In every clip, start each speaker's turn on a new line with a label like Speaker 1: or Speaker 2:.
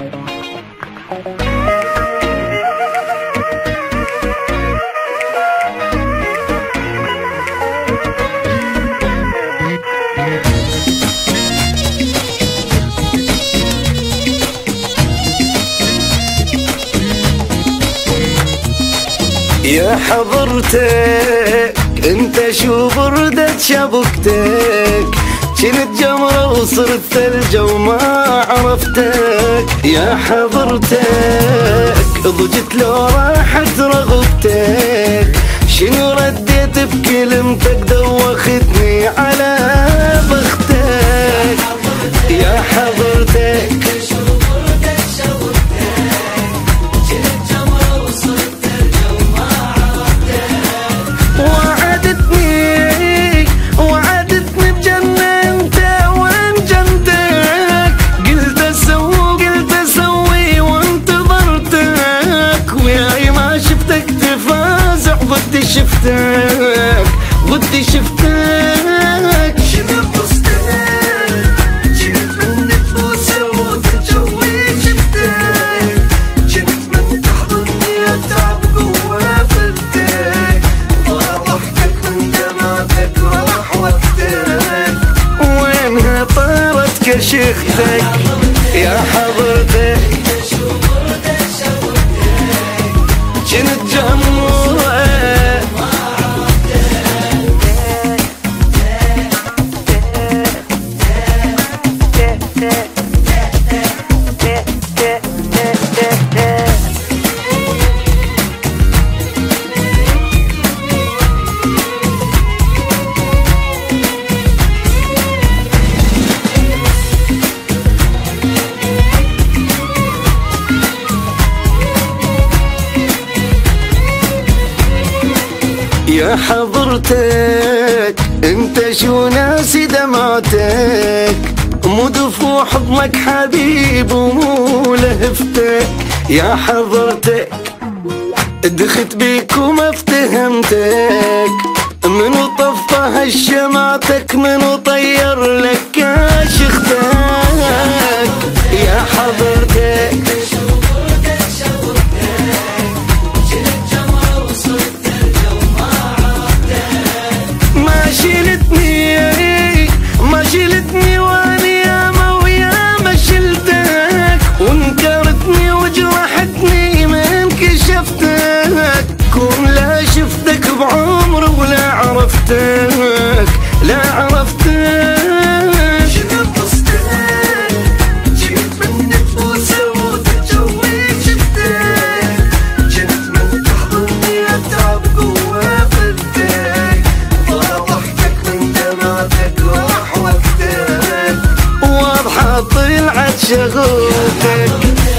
Speaker 1: يا حضرتك انت شو بردت شبكتك، كنت جمرة وصرت ثلج وما عرفتك. يا حضرتك ضجت لو راحت رغبتك، شنو رديت بكلمتك دوختني على بختك. يا حضرتك وعدتني بجنة انت وين جنتك، قلت اسوي وانتظرتك، وياي ما شفتك تفازع ضدي شفتك شنو قصدك، جيت منك بوسة وتجوي شفتك، جيت من تحضني اتعب قوة فدك، ضحكك من دمعتك وراح وقتك، وينها طارت كشختك. يا حضرتك جنت جمرة يا حضرتك انت شو ناسي دمعتك، مو دفوع حضنك حبيب ومو لهفتك. يا حضرتك دخت بيك وما افتهمتك، منو طفى هالشمعتك، منو طير لك كاشختك. يا حضرتك ما شلتني واني ياما وياما شلتك، وانكرتني وجرحتني من كشفتك، كون لا شفتك بعمري ولا عرفتك شنو قصدك، جيت منك بوسة وتجوي شفتك، جيت من تحضني اتعب قوة فدك، ضحكك من دمعتك وراح وقتك، واضحة طلعت شغوتك.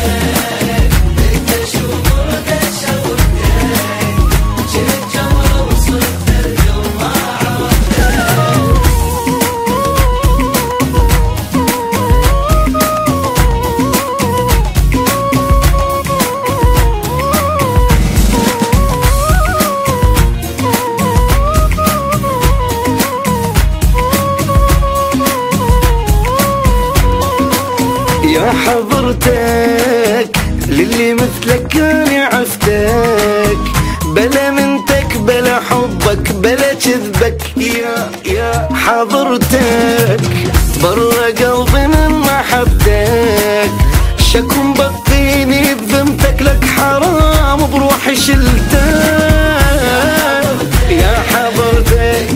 Speaker 1: يا حضرتك للي مثلك اني عفتك، بلا منتك بلا حبك بلا كذبك. يا حضرتك برا قلبي من محبتك، شكون بقيني بذمتك، لك حرام بروحي شلتك. يا حضرتك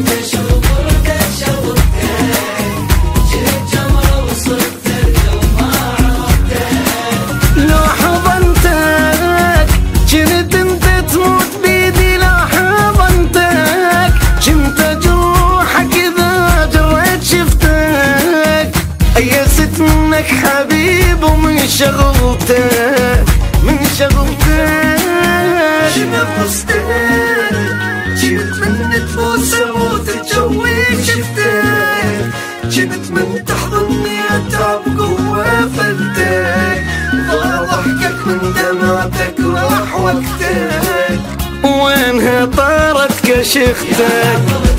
Speaker 1: منك حبيب ومن شغلتك شنو قصدك، جيت منك بوسة وتجوي شفتك، جيت من تحضني اتعب قوة فدك، ضحكك من دمعتك وراح وقتك، وينها طارت كشختك.